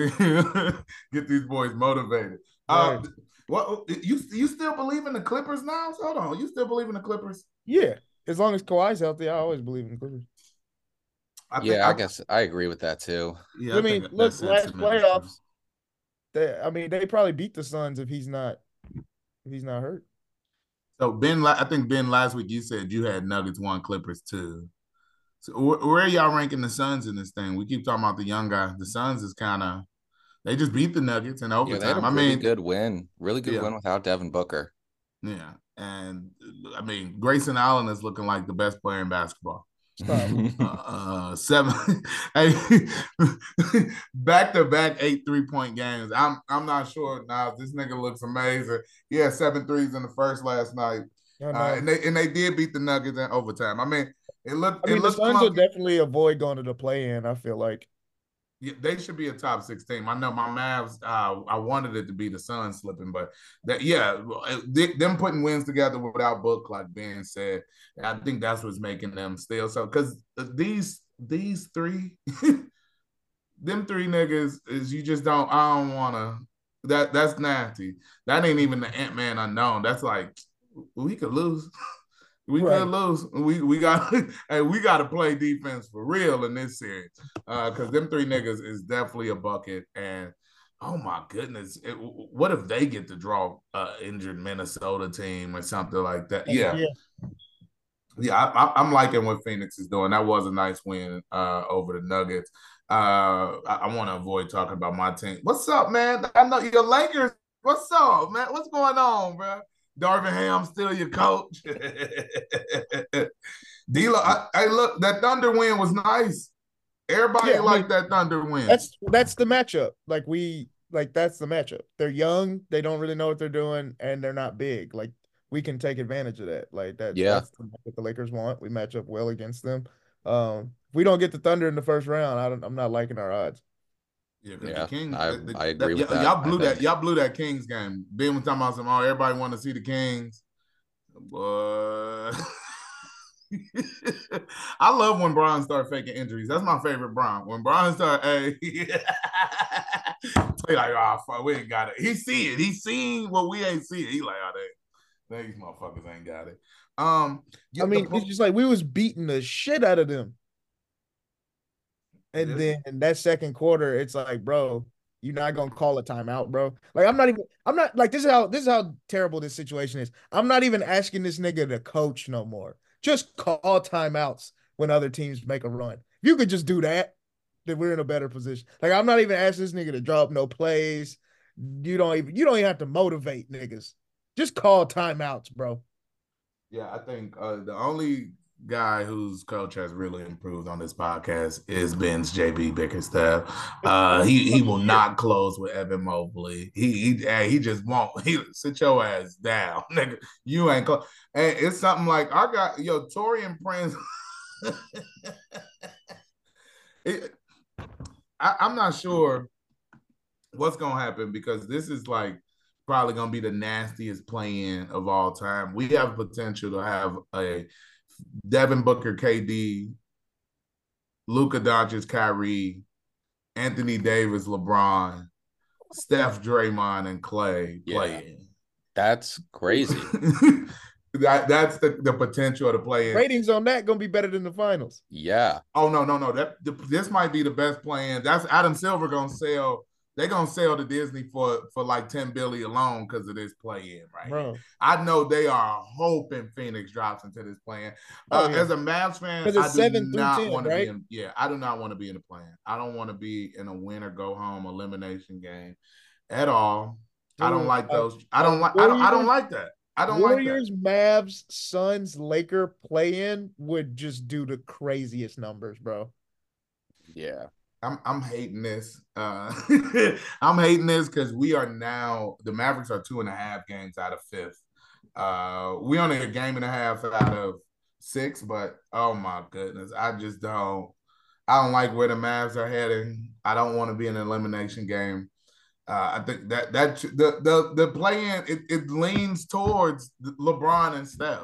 get these boys motivated. Right. Uh, what you you still believe in the Clippers now? Hold on, you still believe in the Clippers? Yeah, as long as Kawhi's healthy, I always believe in the Clippers. I yeah, I, I guess I agree with that too. Yeah, I, I mean, look, last playoffs, they, I mean, they probably beat the Suns if he's not if he's not hurt. So Ben, I think Ben, last week you said you had Nuggets one, Clippers two. So where are y'all ranking the Suns in this thing? We keep talking about the young guy. The Suns is kind of they just beat the Nuggets in overtime. Yeah, they had a I really mean, good win, really good yeah. win without Devin Booker. Yeah, and I mean, Grayson Allen is looking like the best player in basketball. uh, uh, seven, hey, back to back eight three point games. I'm I'm not sure now. This nigga looks amazing. He had seven threes in the first last night, oh, no. uh, and they and they did beat the Nuggets in overtime. I mean, it looked. I mean, it the Suns will definitely avoid going to the play in. I feel like. Yeah, they should be a top six team. I know my Mavs. Uh, I wanted it to be the Suns slipping, but that yeah, they, them putting wins together without Book, like Ben said, I think that's what's making them still so. Because these these three, them three niggas is you just don't. I don't want to. That that's nasty. That ain't even the Ant-Man unknown. That's like we could lose. We right. could lose. We we got hey, we got to play defense for real in this series because uh, them three niggas is definitely a bucket. And oh my goodness, it, what if they get to draw an uh, injured Minnesota team or something like that? Yeah, yeah. yeah I, I'm liking what Phoenix is doing. That was a nice win uh, over the Nuggets. Uh, I, I want to avoid talking about my team. What's up, man? I know your Lakers. What's up, man? What's going on, bro? Darvin Ham still your coach. D-Lo, I, I look, that Thunder win was nice. Everybody yeah, liked I mean, that Thunder win. That's that's the matchup. Like we like that's the matchup. They're young, they don't really know what they're doing, and they're not big. Like we can take advantage of that. Like that, yeah. that's what the Lakers want. We match up well against them. Um, if we don't get the Thunder in the first round, I don't I'm not liking our odds. Yeah, yeah, the Kings. I, the, the, I agree that, with that. Y'all blew that. Y'all blew that Kings game. Ben was talking about some. Oh, everybody want to see the Kings. But I love when Bron start faking injuries. That's my favorite Bron. When Bron start, hey, he like, oh, fuck, we ain't got it. He see it. He seen what we ain't see it. He like, oh, they, these motherfuckers ain't got it. Um, I mean, the, it's just like we was beating the shit out of them. And then in that second quarter, it's like, bro, you're not gonna call a timeout, bro. Like, I'm not even, I'm not like this is how this is how terrible this situation is. I'm not even asking this nigga to coach no more. Just call timeouts when other teams make a run. If you could just do that, then we're in a better position. Like, I'm not even asking this nigga to drop no plays. You don't even you don't even have to motivate niggas. Just call timeouts, bro. Yeah, I think uh, the only guy whose coach has really improved on this podcast is Ben's J B Bickerstaff. Uh, he he will not close with Evan Mobley. He he he just won't. He sit your ass down, nigga. You ain't close. And it's something like I got yo Torian Prince. it, I, I'm not sure what's gonna happen because this is like probably gonna be the nastiest play-in of all time. We have potential to have a Devin Booker, K D, Luka Doncic, Kyrie, Anthony Davis, LeBron, Steph, Draymond, and Clay Yeah. playing. That's crazy. that that's the, the potential to play in. Ratings on that gonna be better than the finals. Yeah. Oh no, no, no. That the, this might be the best play-in. That's Adam Silver gonna sell. They're gonna sell to Disney for for like ten billion alone because of this play-in, right? Bro. I know they are hoping Phoenix drops into this play-in. Uh, Oh, yeah. As a Mavs fan, Because I it's do seven through not ten, want to right? be in. Yeah, I do not want to be in the play-in. I don't want to be in a win or go home elimination game at all. I don't Dude, like uh, those. I don't uh, like. I don't. I don't Warriors- like that. I don't like that. Warriors, Mavs, Suns, Laker play-in would just do the craziest numbers, bro. Yeah. I'm I'm hating this. Uh, I'm hating this because we are now the Mavericks are two and a half games out of fifth. Uh, we only a game and a half out of six, but oh my goodness, I just don't. I don't like where the Mavs are heading. I don't want to be in an elimination game. Uh, I think that that the the the play-in it, it leans towards LeBron and Steph.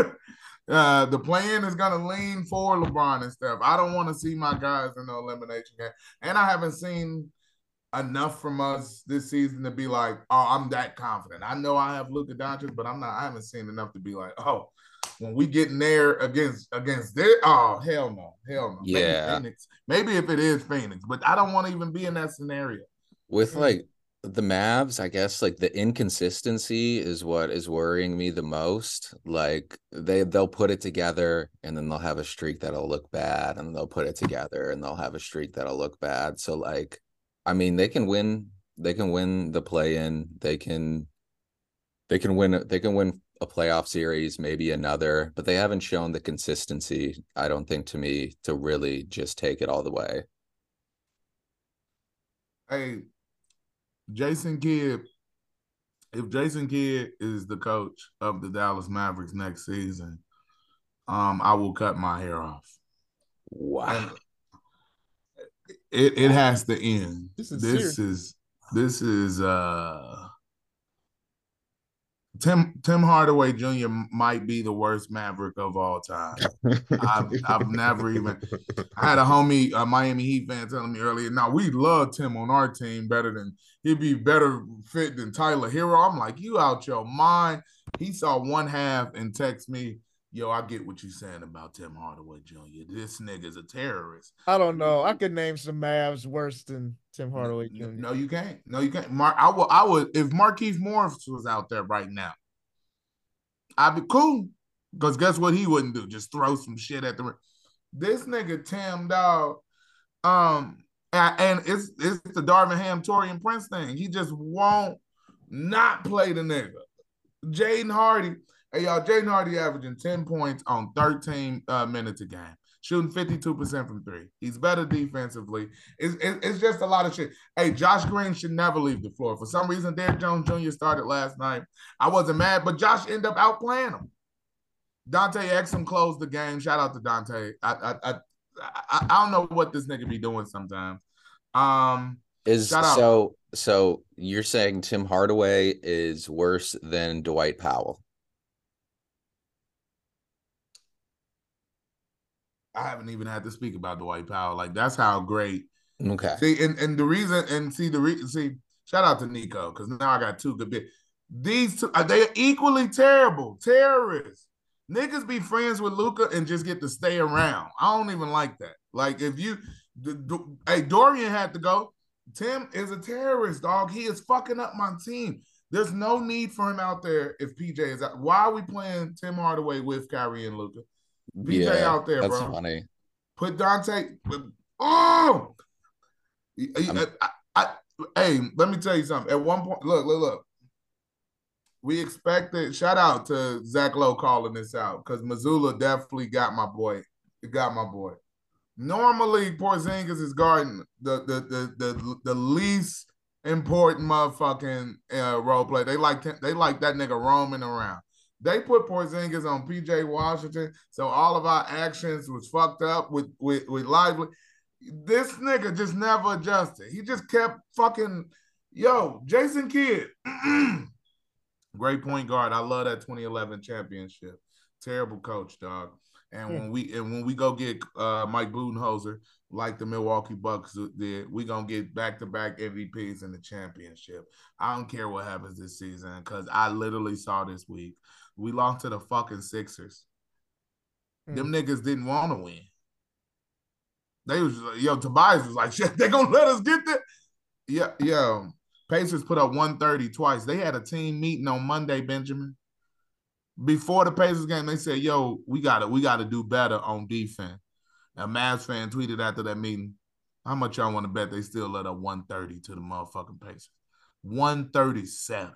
Uh, the plan is going to lean for LeBron and Steph. I don't want to see my guys in the elimination game. And I haven't seen enough from us this season to be like, oh, I'm that confident. I know I have Luka Doncic, but I'm not. I haven't seen enough to be like, oh, when we get in there against against this, oh, hell no. Hell no. Yeah. Maybe Phoenix. Maybe if it is Phoenix, but I don't want to even be in that scenario. With like the Mavs, I guess like the inconsistency is what is worrying me the most. Like they they'll put it together and then they'll have a streak that'll look bad, and they'll put it together and they'll have a streak that'll look bad. So like, I mean, they can win. They can win the play-in. They can. They can win. They can win a playoff series, maybe another, but they haven't shown the consistency, I don't think, to me, to really just take it all the way. Hey, Jason Kidd, if Jason Kidd is the coach of the Dallas Mavericks next season, um, I will cut my hair off. Wow. And it it has to end. This is this serious. is this is uh Tim Tim Hardaway Junior might be the worst Maverick of all time. I've I've never even. I had a homie, a Miami Heat fan, telling me earlier, "Now we love Tim on our team better than he'd be better fit than Tyler Hero." I'm like, "You out your mind?" He saw one half and text me, "Yo, I get what you're saying about Tim Hardaway Junior This nigga's a terrorist." I don't know. I could name some Mavs worse than Tim Hardaway No, Junior no, you can't. No, you can't. Mark, I would, I would, if Markieff Morris was out there right now, I'd be cool. Because guess what he wouldn't do? Just throw some shit at the rim. This nigga Tim, dog, um, and, and it's it's the Darvin Ham, Torian Prince thing. He just won't not play the nigga. Jaden Hardy, hey y'all, Jaden Hardy averaging ten points on thirteen uh, minutes a game, shooting fifty-two percent from three. He's better defensively. It's, it's, it's just a lot of shit. Hey, Josh Green should never leave the floor. For some reason, Derrick Jones Junior started last night. I wasn't mad, but Josh ended up outplaying him. Dante Exum closed the game. Shout out to Dante. I I I, I, I don't know what this nigga be doing sometimes. Um, Is shout out. so so you're saying Tim Hardaway is worse than Dwight Powell? I haven't even had to speak about Dwight Powell. Like, that's how great. Okay. See, and, and the reason, and see, the reason, see, shout out to Nico, because now I got two good bits. These two, they are equally terrible. Terrorists. Niggas be friends with Luka and just get to stay around. I don't even like that. Like, if you, the, the, hey, Dorian had to go. Tim is a terrorist, dog. He is fucking up my team. There's no need for him out there if P J is out. Why are we playing Tim Hardaway with Kyrie and Luka? P J Yeah, out there, that's bro. funny. Put Dante. Oh, I, I, I, hey, let me tell you something. At one point, look, look, look. We expected. Shout out to Zach Lowe calling this out because Missoula definitely got my boy. It got my boy. Normally, Porzingis is guarding the the the the, the least important motherfucking uh, role play. They like they like that nigga roaming around. They put Porzingis on P J Washington, so all of our actions was fucked up with with, with Lively. This nigga just never adjusted. He just kept fucking, yo, Jason Kidd. Great point guard. I love that twenty eleven championship. Terrible coach, dog. And hmm. when we and when we go get uh, Mike Budenholzer, like the Milwaukee Bucks did, we gonna get back-to-back M V Ps in the championship. I don't care what happens this season because I literally saw this week we lost to the fucking Sixers. Hmm. Them niggas didn't want to win. They was yo Tobias was like, shit, they gonna let us get there. Yeah, yeah. Pacers put up one thirty twice. They had a team meeting on Monday, Benjamin. Before the Pacers game, they said, yo, we gotta we gotta do better on defense. A Mavs fan tweeted after that meeting, how much y'all want to bet they still let up one thirty to the motherfucking Pacers? one thirty-seven.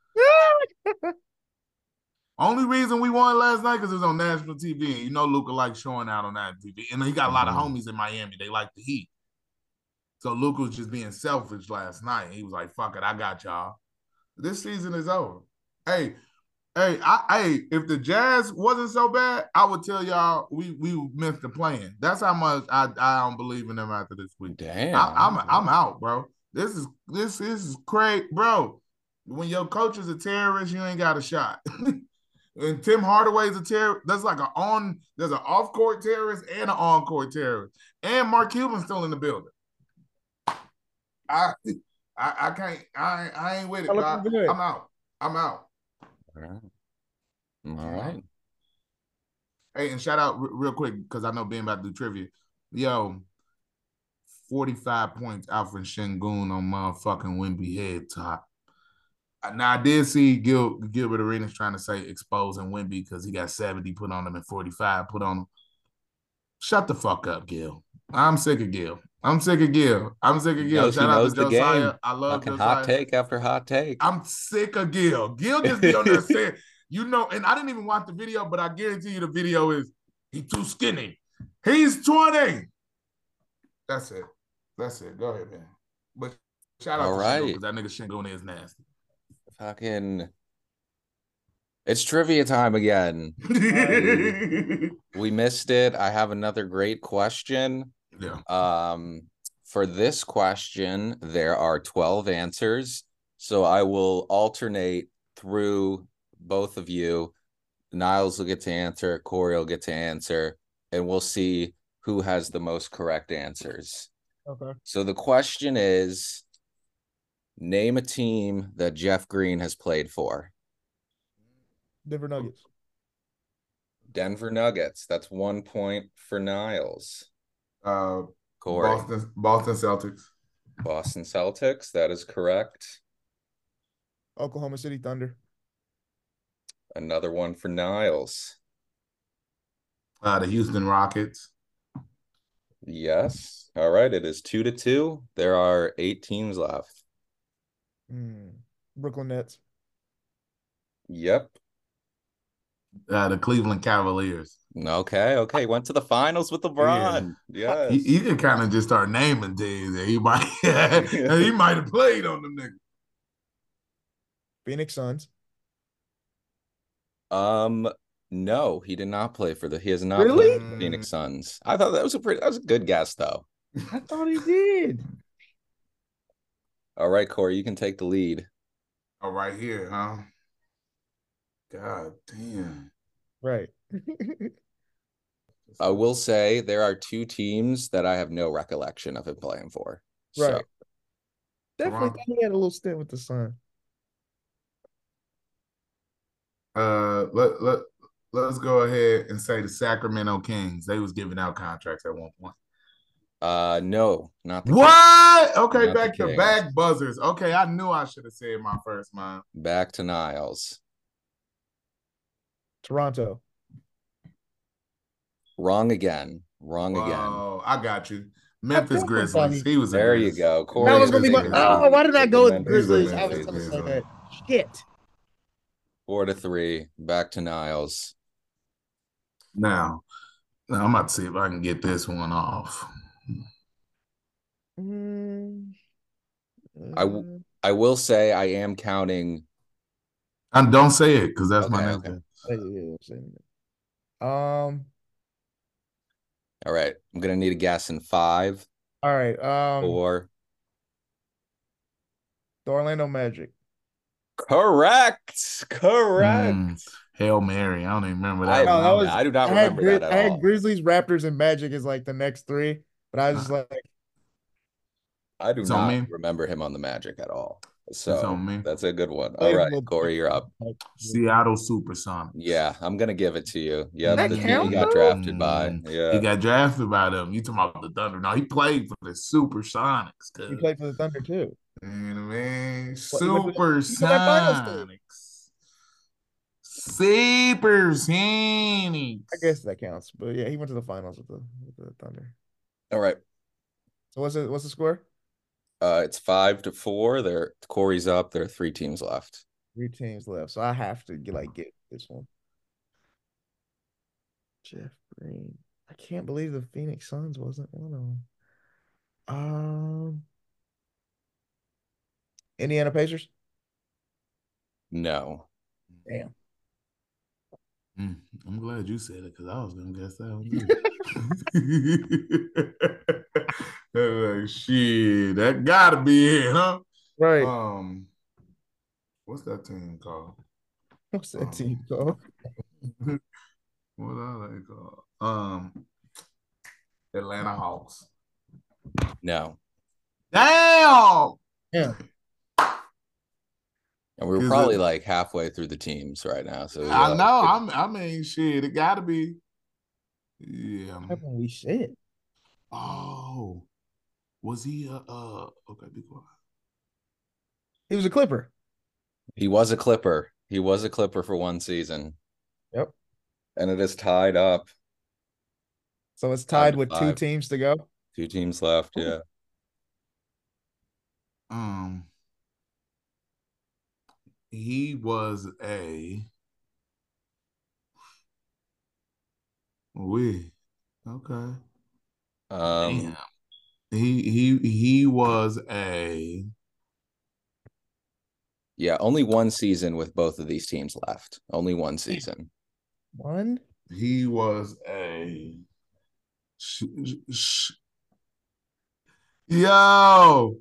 Only reason we won last night because it was on national T V. And you know Luka likes showing out on that T V. And he got a lot of homies in Miami. They like the Heat. So Luka was just being selfish last night. He was like, fuck it, I got y'all. This season is over. Hey, hey, I, hey, if the Jazz wasn't so bad, I would tell y'all we we missed the plan. That's how much I, I don't believe in them after this week. Damn. I, I'm I'm out, bro. This is this, this is crazy, bro. When your coach is a terrorist, you ain't got a shot. And Tim Hardaway's a terrorist. That's like an on, there's an off-court terrorist and an on-court terrorist. And Mark Cuban's still in the building. I I, I can't, I, I ain't with it. I, I'm out. I'm out. All right. All right. Hey, and shout out r- real quick, because I know Ben about to do trivia. Yo, forty-five points Alfred Şengün on motherfucking Wemby head top. Now, I did see Gil, Gilbert Arenas trying to say exposing Wemby because he got seventy put on him and forty-five put on him. Shut the fuck up, Gil. I'm sick of Gil. I'm sick of Gil. I'm sick of Gil. Shout out to Josiah. I love Fucking Josiah. Hot take after hot take. I'm sick of Gil. Gil just be on there saying, you know, and I didn't even watch the video, but I guarantee you the video is, he's too skinny. He's twenty. That's it. That's it. Go ahead, man. But shout out All to right. Şengün because that nigga Şengün is nasty. Fucking, it's trivia time again. we, we missed it. I have another great question. Yeah. Um, for this question, there are twelve answers. So I will alternate through both of you. Niles will get to answer, Corey will get to answer, and we'll see who has the most correct answers. Okay. So the question is, name a team that Jeff Green has played for. Denver Nuggets. Denver Nuggets. That's one point for Niles. Uh, Corey. Boston, Boston Celtics. Boston Celtics. That is correct. Oklahoma City Thunder. Another one for Niles. Uh, the Houston Rockets. Yes. All right. It is two to two. There are eight teams left. Mm. Brooklyn Nets. Yep. Uh, the Cleveland Cavaliers. Okay, okay. Went to the finals with LeBron. Yeah. Yes. He, he can kind of just start naming teams that he might he might have played on them niggas. Phoenix Suns. Um, no, he did not play for the he has not really? played for the Phoenix Suns. I thought that was a pretty that was a good guess though. I thought he did. All right, Corey, you can take the lead. Oh, right here, huh? God damn. Right. I will say there are two teams that I have no recollection of him playing for. Right. So. Definitely thought he had a little stint with the Sun. Uh, let, let, let's go ahead and say the Sacramento Kings. They was giving out contracts at one point. Uh, no, not the what? Kings. Okay, not back to back buzzers. Okay, I knew I should have said my first mind. Back to Niles. Toronto. Wrong again. Wrong Whoa, again. Oh, I got you. Memphis Grizzlies. He was there. You go. Corey that was gonna be my. Oh, why did I go with Grizzlies? I was gonna say that. Shit. Four to three. Back to Niles. Now, now I'm about to see if I can get this one off. Mm, I, w- I will say I am counting. And don't say it because that's okay, my next okay. Um. All right. I'm going to need a guess in five. All right. Um, four. The Orlando Magic. Correct. Correct. Mm. Hail Mary. I don't even remember I, that No, one. that I was I do not I had remember Gri- that at I had all. Grizzlies, Raptors, and Magic as like the next three, but I was just like, I do It's on not me. remember him on the Magic at all. It's So on me. that's a good one. All played a right, little- Corey, you're up. Seattle Supersonics. Yeah, I'm gonna give it to you. Yep, That the team he count, got though? drafted by. Mm, Yeah. He got drafted by them. You talking about the Thunder? No, he played for the Supersonics. He played for the Thunder too. Man, man, Well, he went to the- he went to that finals team. Supersonics. Supersonics. I guess that counts, but yeah, he went to the finals with the with the Thunder. All right. So what's it? What's the score? Uh, it's five to four. There, Corey's up. There are three teams left. Three teams left, so I have to get like get this one. Jeff Green. I can't believe the Phoenix Suns wasn't one of them. Um, Indiana Pacers. No. Damn. Mm, I'm glad you said it because I was gonna guess that one too. Like, shit, that gotta be it, huh? Right. Um, what's that team called? What's that um, team called? What are they called? Um, Atlanta Hawks. No. Damn. Yeah. And we were Is probably it- like halfway through the teams right now. So we I got, know. like, I'm. I mean, shit. It gotta be. Yeah. Holy shit. Oh, was he? Uh. uh okay. Be quiet. He was a Clipper. he was a Clipper. He was a Clipper for one season. Yep. And it is tied up. So it's Five tied to with two five. teams to go. Two teams left. Yeah. Um. He was a. We. Okay. Um. Damn. He he he was a. Yeah. Only one season with both of these teams left. Only one season. One. He was a. Sh- sh- Yo.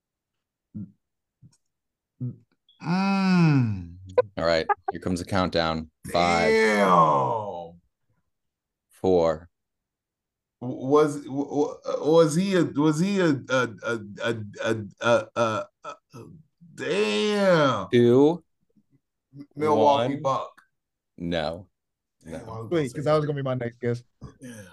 Mm. All right. Here comes a countdown. Five, Damn. four. Was was he a was he a a a a a, a, a, a, a damn Two. Milwaukee one. Buck? No. Damn, I No. was gonna Wait, say because that was gonna be my next guess. yeah.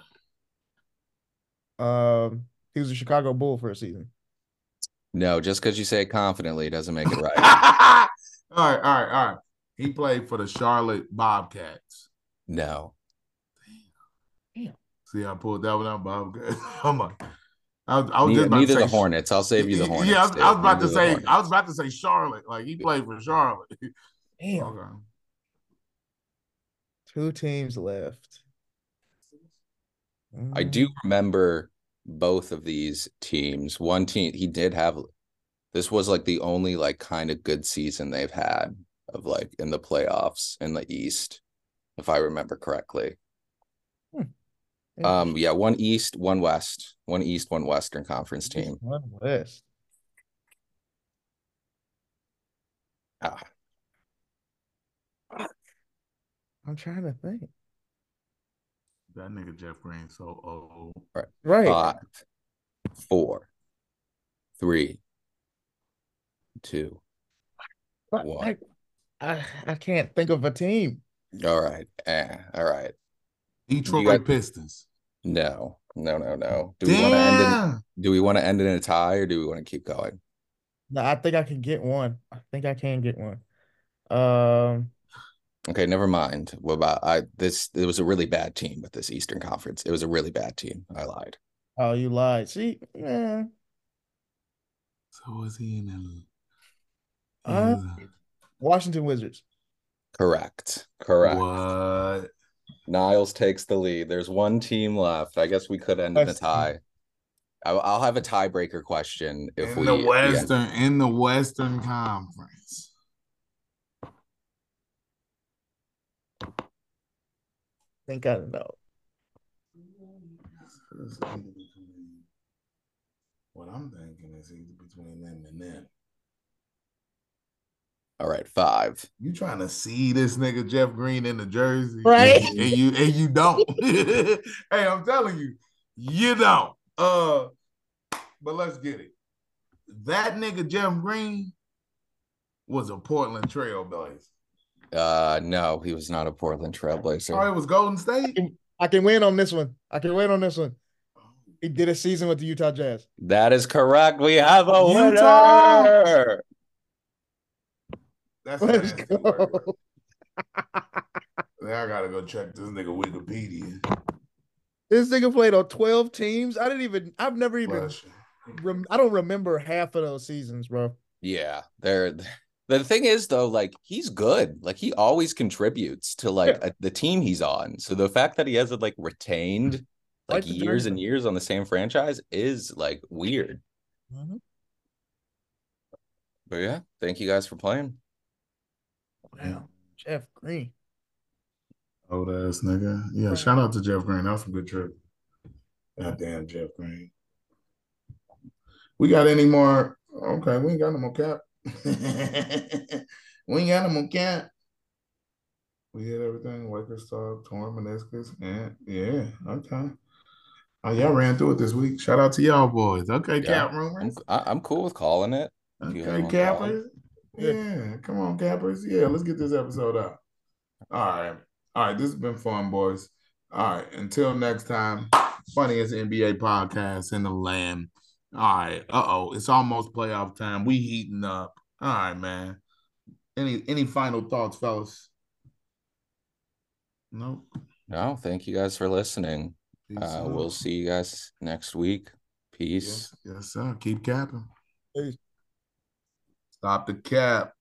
Um, he was a Chicago Bull for a season. No. Just because you say it confidently doesn't make it right. all right, all right, all right. He played for the Charlotte Bobcats. No. Damn. See, I pulled that one out, Bobcats. I'm like, I was, I was neither just about neither to say the Hornets. I'll save you the Hornets. Yeah, I was, I was dude. about Neither to the say Hornets. I was about to say Charlotte. Like he played for Charlotte. Damn. Okay. Two teams left. I do Mm, remember both of these teams. One team, he did have, this was like the only like kind of good season they've had of like in the playoffs in the East, if I remember correctly. Um, yeah, one East, one West, one East, one Western Conference team. One West. Ah, I'm trying to think. That nigga Jeff Green so old. right. Right. Five, four, three, two, But one. I, I I can't think of a team. All right. Eh, all right. Detroit You got- Pistons. No, no, no, no. Do we want to end it? Damn. Do we want to end it in a tie or do we want to keep going? No, I think I can get one. I think I can get one. Um, Okay, never mind. What about I this it was a really bad team with this Eastern Conference. It was a really bad team. I lied. oh, you lied. See, yeah. So was he in the Uh, Washington Wizards. Correct. Correct. what? Niles takes the lead. There's one team left. I guess we could end in a West. tie. I'll, I'll have a tiebreaker question if In we the if we end- Western in the Western Conference. Think I know. What I'm thinking is either between them and them. All right, five. You trying to see this nigga Jeff Green in the jersey, right? And, and you and you don't. Hey, I'm telling you, you don't. Uh, but let's get it. That nigga Jeff Green was a Portland Trailblazer. Uh, no, he was not a Portland Trailblazer. Oh, it was Golden State. I can, I can win on this one. I can win on this one. He did a season with the Utah Jazz. That is correct. We have a Utah! winner. That's Let's nasty go. work. Now I gotta go check this nigga Wikipedia. This nigga played on twelve teams. I didn't even. I've never even. Bless you. Rem, I don't remember half of those seasons, bro. Yeah, they're the thing is though, like he's good. Like he always contributes to like Yeah. a, the team he's on. So the fact that he hasn't like retained like Like the years and tournament. years on the same franchise is like weird. Mm-hmm. But yeah, thank you guys for playing. Wow, Jeff Green. Old ass nigga. Yeah, shout out to Jeff Green. That was some good trip. Goddamn Jeff Green. We got any more? Okay, we ain't got no more cap. We ain't got no more cap. We hit everything. Lakers talk, torn meniscus, and yeah, okay. Oh, y'all ran through it this week. Shout out to y'all boys. Okay, Yeah, cap I'm, rumors. I- I'm cool with calling it. If you guys Okay, wanna call it. cappers. Yeah, come on, cappers. Yeah, let's get this episode out. All right. All right, this has been fun, boys. All right, until next time, funniest N B A podcast in the land. All right, uh-oh, it's almost playoff time. We heating up. All right, man. Any any final thoughts, fellas? Nope. No, thank you guys for listening. Peace Uh, out. we'll see you guys next week. Peace. Yes, yes, sir. Keep capping. Peace. Stop the cap.